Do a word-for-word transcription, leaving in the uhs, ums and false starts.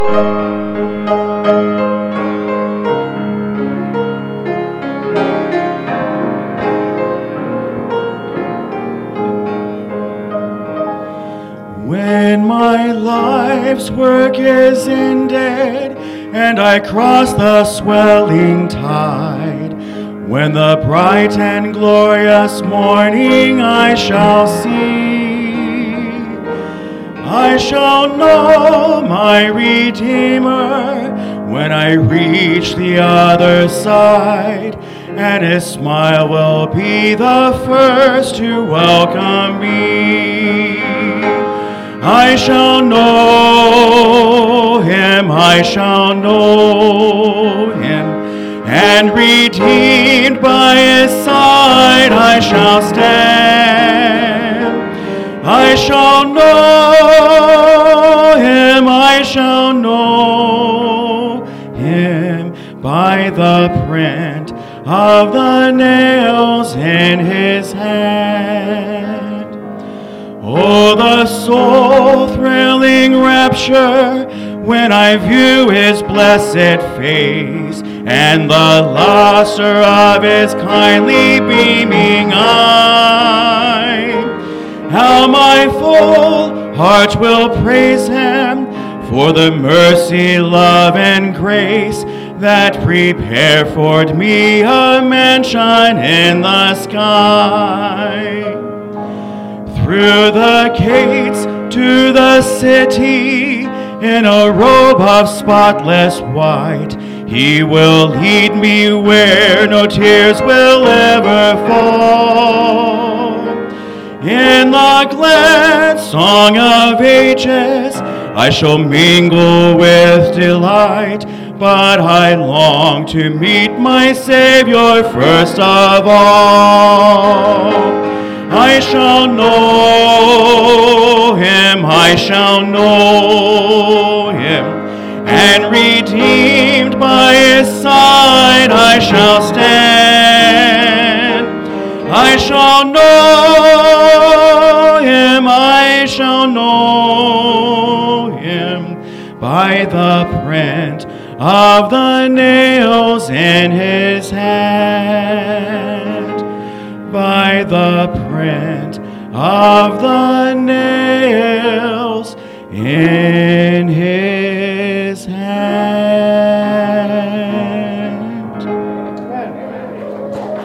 When my life's work is ended, and I cross the swelling tide, when the bright and glorious morning I shall see, I shall know my Redeemer when I reach the other side, and his smile will be the first to welcome me. I shall know him, I shall know him, and redeemed by his side I shall stand. I shall know him, I shall know him by the print of the nails in his hand. Oh, the soul-thrilling rapture when I view his blessed face and the luster of his kindly beaming eye. How my full heart will praise him for the mercy, love, and grace that prepare for me a mansion in the sky. Through the gates to the city, in a robe of spotless white, he will lead me where no tears will ever fall. In the glad song of ages, I shall mingle with delight, but I long to meet my Savior first of all. I shall know him, I shall know him, and redeemed by his side I shall stand. I shall know him, I shall know him by the print of the nails in his hand. By the print of the nails in his